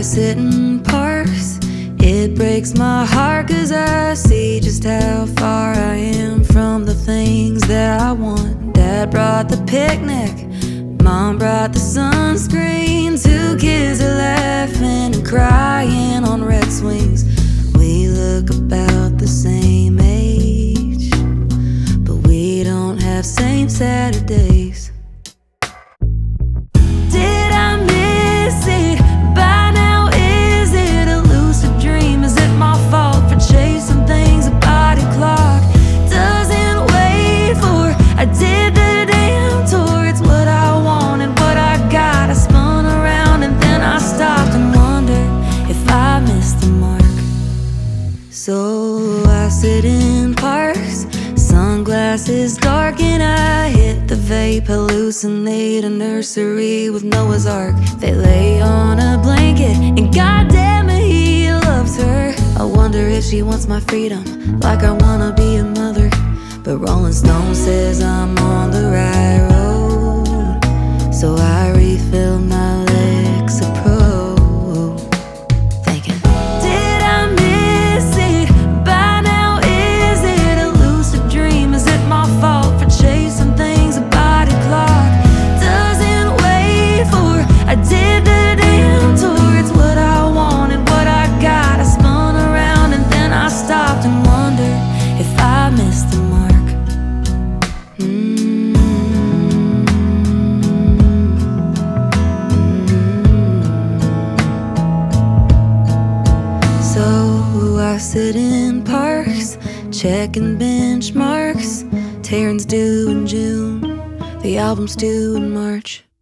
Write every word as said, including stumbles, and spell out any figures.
sit in parks. It breaks my heart 'cause I see just how far I am from the things that I want. Dad brought the picnic, Mom brought the sunscreen. Two kids are laughing and crying on red swings. We look about the same age, but we don't have same Saturdays. Did I miss it by now? Is it a lucid dream? Is it my fault for chasing things a body clock doesn't wait for? I did the damn tour, it's what I wanted, what I got. I spun around and then I stopped and wondered if I missed the mark. So I sit in parks, sunglasses dark, and I hit the vape, hallucinate a nursery with Noah's Ark. They lay on a blanket and goddamn it, he loves her. I wonder if she wants my freedom like I wanna be a mother. But Rolling Stone says I'm on the right road, so I refill my Lexapro, thinking, did I miss it by now? Is it a lucid dream? Is it my fault for chasing things a body clock doesn't wait for? I did the damn tour, it's what I wanted, what I got. I spun around and then I stopped and wondered if I missed the mark. I sit in parks, checking benchmarks. Taryn's due in June, the album's due in March.